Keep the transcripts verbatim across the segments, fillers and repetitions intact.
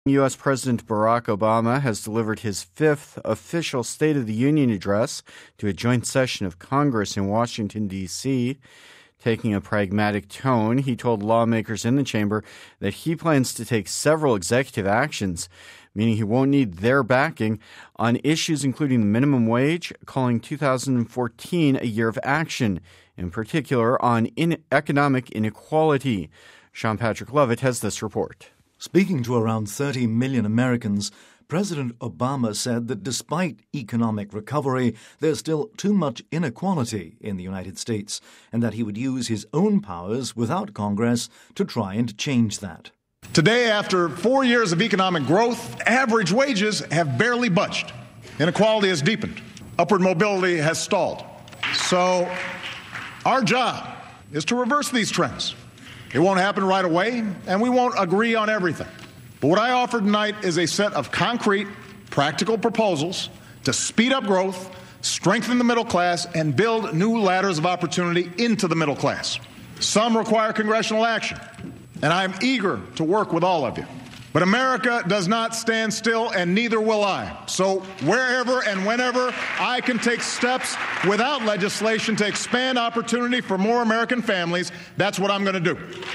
U S. President Barack Obama has delivered his fifth official State of the Union address to a joint session of Congress in Washington, D C Taking a pragmatic tone, he told lawmakers in the chamber that he plans to take several executive actions, meaning he won't need their backing, on issues including the minimum wage, calling two thousand fourteen a year of action, in particular on in- economic inequality. Sean Patrick Lovett has this report. Speaking to around thirty million Americans, President Obama said that despite economic recovery, there's still too much inequality in the United States, and that he would use his own powers without Congress to try and change that. Today, after four years of economic growth, average wages have barely budged. Inequality has deepened. Upward mobility has stalled. So our job is to reverse these trends. It won't happen right away, and we won't agree on everything. But what I offer tonight is a set of concrete, practical proposals to speed up growth, strengthen the middle class, and build new ladders of opportunity into the middle class. Some require congressional action, and I'm eager to work with all of you. But America does not stand still, and neither will I. So wherever and whenever I can take steps without legislation to expand opportunity for more American families, that's what I'm going to do.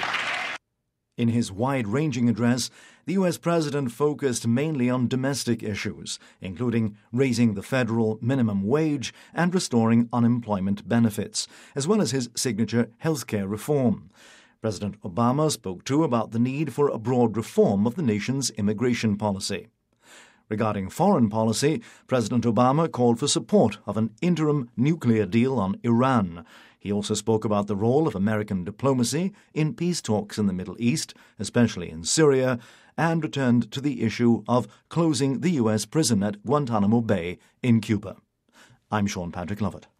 In his wide-ranging address, the U S president focused mainly on domestic issues, including raising the federal minimum wage and restoring unemployment benefits, as well as his signature healthcare reform. President Obama spoke too about the need for a broad reform of the nation's immigration policy. Regarding foreign policy, President Obama called for support of an interim nuclear deal on Iran. He also spoke about the role of American diplomacy in peace talks in the Middle East, especially in Syria, and returned to the issue of closing the U S prison at Guantanamo Bay in Cuba. I'm Sean Patrick Lovett.